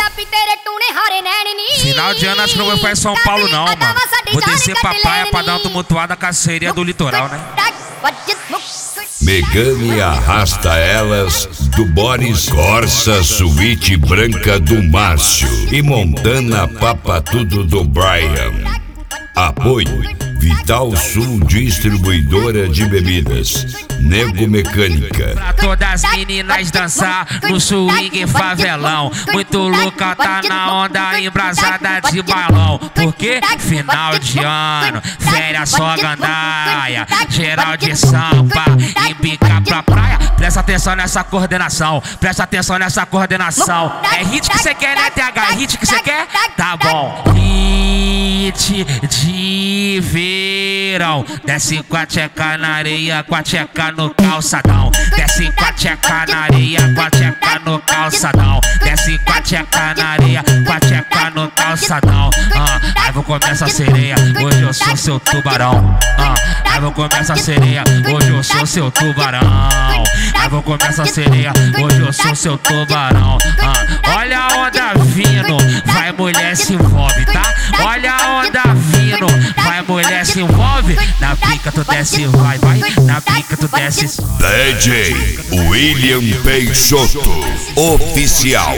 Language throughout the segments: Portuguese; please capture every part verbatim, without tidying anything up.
Final de ano acho que não vou pra São Paulo não, mano. Vou descer pra praia pra dar uma tumultuada com a sereia do litoral, né? Megane arrasta elas do Boris, Corsa suíte branca do Márcio e Montana papa tudo do Brian. Apoio Vital Sul Distribuidora de Bebidas, Nego Mecânica. Pra todas as meninas dançar no swing favelão. Muito louca, tá na onda embrasada de balão. Porque final de ano, férias só gandaia, geral de sampa, embica pra praia. Presta atenção nessa coordenação, presta atenção nessa coordenação. É hit que cê quer, né, T H? É hit que cê quer? Tá bom. Hit de verão. Desce com a tcheca na areia, com a tcheca no calçadão. Desce com a tcheca na areia, com a tcheca no calçadão. Desce com a tcheca na areia, com a tcheca no calçadão. Ah, aí vou comer essa sereia, hoje eu sou seu tubarão. Ah, aí vou comer essa sereia, hoje eu sou seu tubarão. Aí vou comer essa sereia, hoje eu sou seu tubarão. Ah, olha a onda vindo, vai mulher se envolve, tá? Olha a onda vindo, vai mulher se envolve. Na pica tu desce, vai, vai. Na pica tu desce. D J William Peixoto Oficial.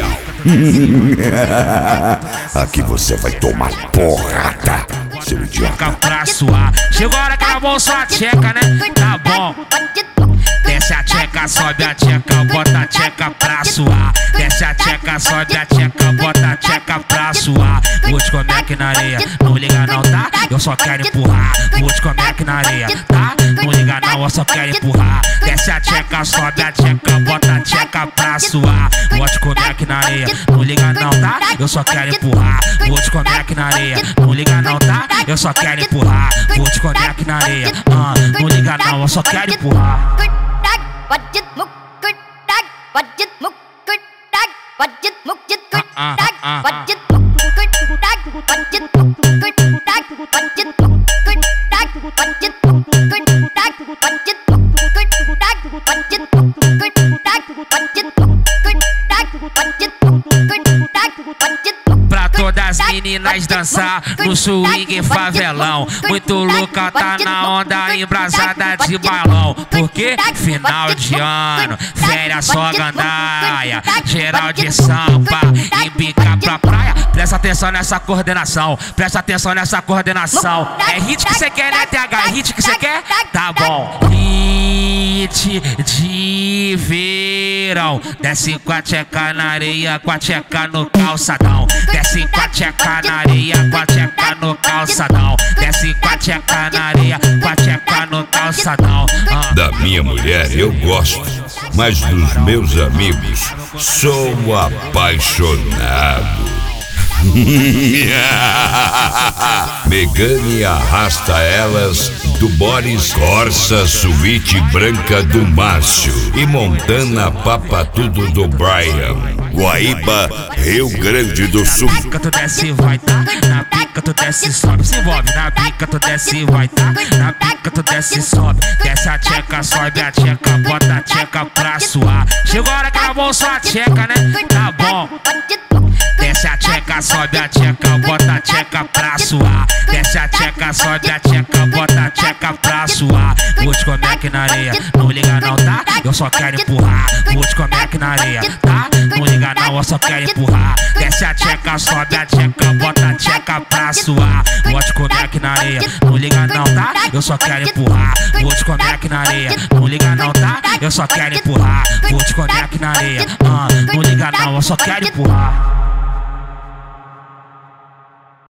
Aqui você vai tomar porrada, seu idiota. Pra suar. Chegou a hora que ela vão sua tcheca, né? Tá bom. Desce a tcheca, sobe a tcheca, bota a tcheca pra suar. Desce a tcheca, sobe a tcheca, bota a tcheca pra suar. Vou te comer aqui na areia, não liga não, tá? Eu só quero empurrar. Vou te comer aqui na areia, tá? Não liga não, eu só quero empurrar. Desce a tcheca, sobe a tcheca, bota a tcheca pra suar. Vou te comer aqui na areia, não liga não, tá? Eu só quero empurrar. Vou te comer aqui na areia, não liga não, tá? Eu só quero empurrar. Vou te comer aqui na areia, ah, não liga não, eu só quero empurrar. Pra todas as meninas dançar no swing favelão. Muito louca, tá na onda embrasada de balão. Porque final de ano, férias só gandaia, geral de sampa, embica pra praia. Presta atenção nessa coordenação, presta atenção nessa coordenação. É hit que cê quer, né, T H? É hit que cê quer? Tá bom. Hit de verão. Desce com a tcheca na areia, com a tcheca no calçadão. Desce com a tcheca na areia, com a tcheca no calçadão. Desce com a tcheca na areia, com a tcheca no calçadão. Ah. Da minha mulher eu gosto, mas dos meus amigos sou apaixonado. Megane arrasta elas do Boris, Corsa suíte branca do Márcio e Montana papa tudo do Brian. Guaíba, Rio Grande do Sul. Na pica tu desce, vai tá. Na pica tu desce, sobe, se envolve. Na pica tu desce, vai tá. Na pica tu desce, sobe. Desce a tcheca, sobe a tcheca, bota a tcheca pra suar. Chegou a hora que ela vão sua tcheca, né? Tá bom. Desce a tcheca, sobe a tcheca, bota a tcheca pra suar. Desce a tcheca, sobe a tcheca, bota a tcheca pra suar. Vou te comer aqui na areia, não liga não, tá? Eu só quero empurrar. Vou te comer aqui na areia, tá? Não liga não, eu só quero empurrar. Desce a tcheca, sobe a tcheca, bota a tcheca pra suar. Vou te comer aqui na areia, não liga não, tá? Eu só quero empurrar. Vou te comer aqui na areia, não liga não, tá? Eu só quero empurrar. Vou te comer aqui na areia, ah, não liga não, eu só quero empurrar.